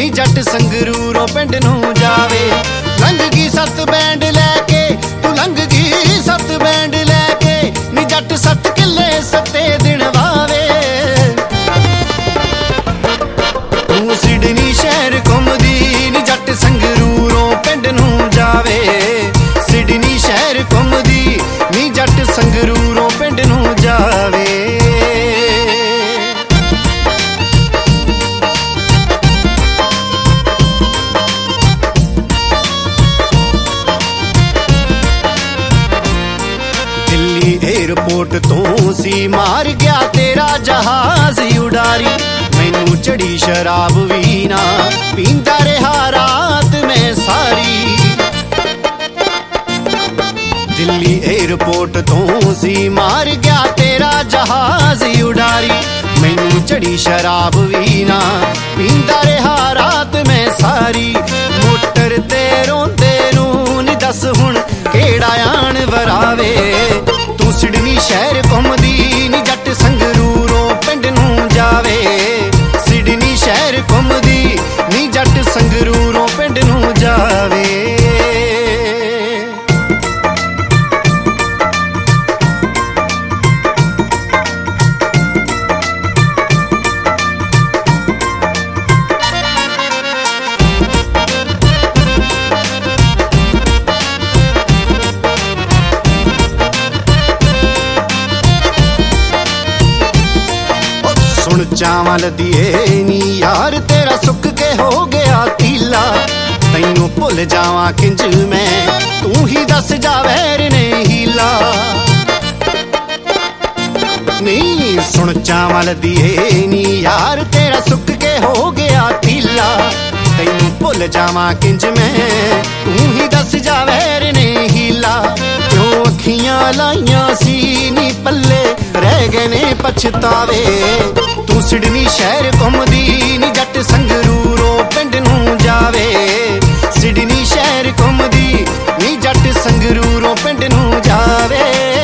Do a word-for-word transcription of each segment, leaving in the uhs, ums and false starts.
ਨੀ ਜੱਟ ਸੰਗਰੂਰੋਂ ਪਿੰਡ ਨੂੰ ਜਾਵੇ। ਲੰਘ ਗਈ ਸੱਤ ਬੈਂਡ ਲੈ ਕੇ ਤੂੰ ਲੰਘ ਗਈ ਸੱਤ ਬੈਂਡ ਲੈ ਕੇ ਨੀ ਜੱਟ ਸੱਤ ਕਿੱਲੇ ਸੱਤੇ ਦਿਨ ਵਾਵੇ। ਤੂੰ ਸਿਡਨੀ ਸ਼ਹਿਰ ਘੁੰਮਦੀ ਨੀ ਜੱਟ ਸੰਗਰੂਰੋਂ ਪਿੰਡ ਨੂੰ ਜਾਵੇ। ਸਿਡਨੀ ਸ਼ਹਿਰ ਘੁੰਮਦੀ ਨੀ ਜੱਟ ਸੰਗਰੂਰੋਂ ਪਿੰਡ ਨੂੰ ਜਾਵੇ। ਦਿੱਲੀ ਏਅਰਪੋਰਟ ਤੋਂ ਸੀ ਮਾਰ ਗਿਆ ਤੇਰਾ ਜਹਾਜ਼ ਉਡਾਰੀ। ਮੈਨੂੰ ਚੜੀ ਸ਼ਰਾਬ ਵੀ ਨਾ ਪੀਂਦਾ ਰਿਹਾ ਰਾਤ ਮੈਂ ਸਾਰੀ। ਦਿੱਲੀ ਏਅਰਪੋਰਟ ਤੋਂ ਸੀ ਮਾਰ ਗਿਆ ਤੇਰਾ ਜਹਾਜ਼ ਉਡਾਰੀ। ਮੈਨੂੰ ਚੜੀ ਸ਼ਰਾਬ ਵੀ ਨਾ ਪੀਂਦਾ ਰਿਹਾ ਰਾਤ ਮੈਂ ਸਾਰੀ। ਮੋਟਰ ਤੇ ਰੋਂਦੇ ਨੂੰ ਨੀ ਦੱਸ ਹੁਣ ਕਿਹੜਾ ਆਣ ਵਰਾਵੇ। ਤੂੰ ਸਿਡਨੀ ਸ਼ਹਿਰ ਘੁੰਮਦੀ ਨੀ ਜੱਟ ਸੰਗਰੂਰੋਂ ਪਿੰਡ ਨੂੰ ਜਾਵੇ। ਸਿਡਨੀ ਸ਼ਹਿਰ ਘੁੰਮਦੀ ਨੀ ਜੱਟ ਸੰਗਰੂਰੋਂ ਪਿੰਡ ਨੂੰ ਜਾਵੇ। ਸੁਣ ਚਾਵਲ ਦੀਏ ਨੀ ਯਾਰ ਤੇਰਾ ਸੁੱਕ ਕੇ ਹੋ ਗਿਆ ਤੀਲਾ। ਤੈਨੂੰ ਭੁੱਲ ਜਾਵਾਂ ਕਿੰਜ ਮੈਂ ਤੂੰ ਹੀ ਦੱਸ ਜਾ ਵੈਰ ਨੇ ਹੀਲਾ। ਨੀ ਸੁਣ ਚਾਵਲ ਦੀਏ ਨੀ ਯਾਰ ਤੇਰਾ ਸੁੱਕ ਕੇ ਹੋ ਗਿਆ ਤੀਲਾ। ਤੈਨੂੰ ਭੁੱਲ ਜਾਵਾਂ ਕਿੰਜ ਮੈਂ ਤੂੰ ਹੀ ਦੱਸ ਜਾ ਵੈਰ ਨੇ ਹੀਲਾ। ਕਿਉਂ ਅੱਖੀਆਂ ਲਾਈਆਂ ਸੀ ਨੀ ਪੱਲੇ ਰਹਿ ਗਏ ਨੇ ਪਛਤਾਵੇ। ਤੂੰ ਸਿਡਨੀ ਸ਼ਹਿਰ ਘੁੰਮਦੀ ਨੀ ਜੱਟ ਸੰਗਰੂਰੋਂ ਪਿੰਡ ਨੂੰ ਜਾਵੇ। ਸਿਡਨੀ ਸ਼ਹਿਰ ਘੁੰਮਦੀ ਨੀ ਜੱਟ ਸੰਗਰੂਰੋਂ ਪਿੰਡ ਨੂੰ ਜਾਵੇ।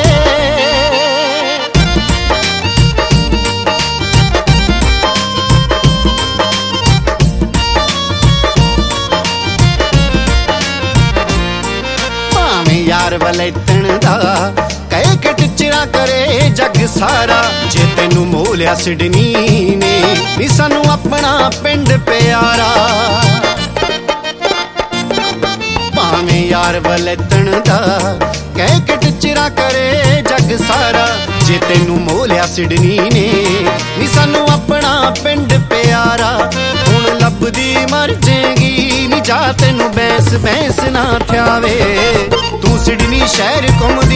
ਭਾਵੇਂ ਯਾਰ ਵਲੈਤਣ ਦਾ ਕਹਿ ਕੇ ਟਿਚਰਾ ਕਰੇ ਜੱਗ ਸਾਰਾ। ਜੇ ਤੈਨੂੰ ਮੋਹ ਲਿਆ ਸਿਡਨੀ ਨੇ ਨੀ ਸਾਨੂੰ ਆਪਣਾ ਪਿੰਡ ਪਿਆਰਾ। ਭਾਵੇਂ ਯਾਰ ਵਲੈਤਣ ਦਾ ਕਹਿ ਕੇ ਟਿਚਰਾ ਕਰੇ ਜੱਗ ਸਾਰਾ। ਜੇ ਤੈਨੂੰ ਮੋਹ ਲਿਆ ਸਿਡਨੀ ਨੇ ਨੀ ਸਾਨੂੰ ਆਪਣਾ ਪਿੰਡ ਪਿਆਰਾ। ਹੁਣ ਲੱਭਦੀ ਮਰ ਜੇਗੀ ਨੀ ਜਾ ਤੈਨੂੰ ਬੈਂਸ ਬੈਂਸ ਨਾ ਥਿਆਵੇ। ਤੂੰ ਸਿਡਨੀ ਸ਼ਹਿਰ ਘੁੰਮਦੀ